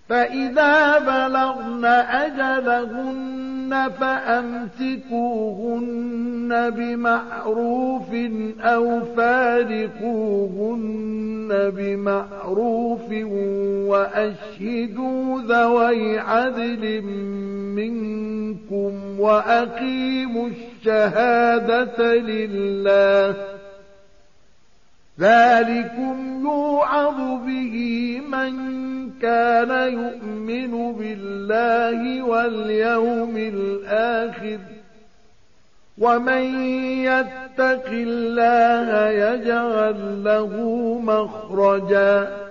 فإذا بلغن أجلهن فأمسكوهن بمعروف أو فارقوهن بمعروف وأشهدوا ذوي عدل منكم وأقيموا الشهادة لله ذلكم يوعظ به من كان يؤمن بالله واليوم الآخر ومن يتق الله يجعل له مخرجا